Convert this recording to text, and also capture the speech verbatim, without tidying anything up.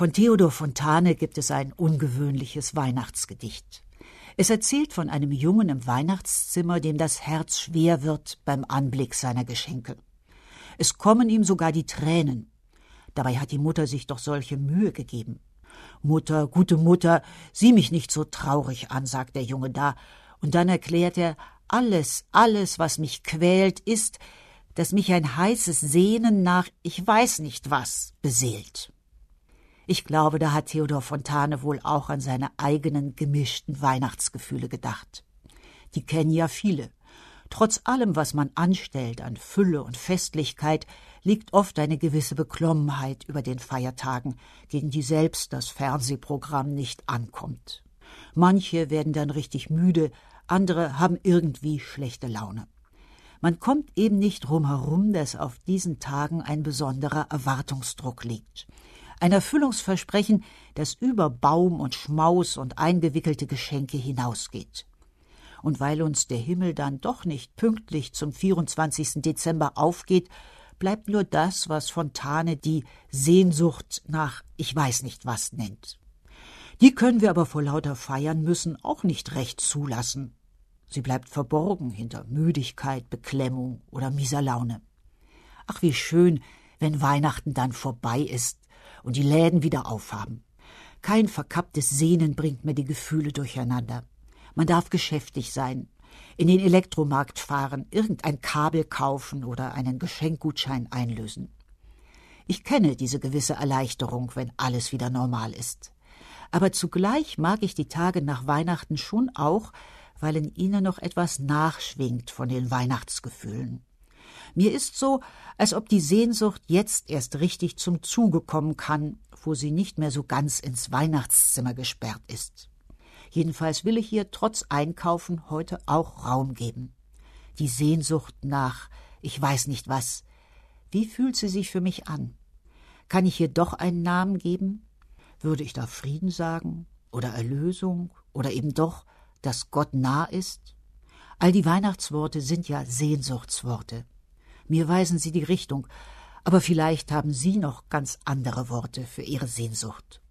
Von Theodor Fontane gibt es ein ungewöhnliches Weihnachtsgedicht. Es erzählt von einem Jungen im Weihnachtszimmer, dem das Herz schwer wird beim Anblick seiner Geschenke. Es kommen ihm sogar die Tränen. Dabei hat die Mutter sich doch solche Mühe gegeben. »Mutter, gute Mutter, sieh mich nicht so traurig an«, sagt der Junge da. Und dann erklärt er, alles, alles, was mich quält, ist, dass mich ein heißes Sehnen nach ich weiß nicht was beseelt. Ich glaube, da hat Theodor Fontane wohl auch an seine eigenen gemischten Weihnachtsgefühle gedacht. Die kennen ja viele. Trotz allem, was man anstellt an Fülle und Festlichkeit, liegt oft eine gewisse Beklommenheit über den Feiertagen, gegen die selbst das Fernsehprogramm nicht ankommt. Manche werden dann richtig müde, andere haben irgendwie schlechte Laune. Man kommt eben nicht drum herum, dass auf diesen Tagen ein besonderer Erwartungsdruck liegt. Ein Erfüllungsversprechen, das über Baum und Schmaus und eingewickelte Geschenke hinausgeht. Und weil uns der Himmel dann doch nicht pünktlich zum vierundzwanzigsten Dezember aufgeht, bleibt nur das, was Fontane die Sehnsucht nach ich weiß nicht was nennt. Die können wir aber vor lauter Feiern müssen auch nicht recht zulassen. Sie bleibt verborgen hinter Müdigkeit, Beklemmung oder mieser Laune. Ach, wie schön, wenn Weihnachten dann vorbei ist und die Läden wieder aufhaben. Kein verkapptes Sehnen bringt mir die Gefühle durcheinander. Man darf geschäftig sein, in den Elektromarkt fahren, irgendein Kabel kaufen oder einen Geschenkgutschein einlösen. Ich kenne diese gewisse Erleichterung, wenn alles wieder normal ist. Aber zugleich mag ich die Tage nach Weihnachten schon auch, weil in ihnen noch etwas nachschwingt von den Weihnachtsgefühlen. Mir ist so, als ob die Sehnsucht jetzt erst richtig zum Zuge kommen kann, wo sie nicht mehr so ganz ins Weihnachtszimmer gesperrt ist. Jedenfalls will ich ihr trotz Einkaufen heute auch Raum geben. Die Sehnsucht nach ich weiß nicht was. Wie fühlt sie sich für mich an? Kann ich ihr doch einen Namen geben? Würde ich da Frieden sagen? Oder Erlösung? Oder eben doch, dass Gott nah ist? All die Weihnachtsworte sind ja Sehnsuchtsworte. Mir weisen sie die Richtung, aber vielleicht haben Sie noch ganz andere Worte für Ihre Sehnsucht.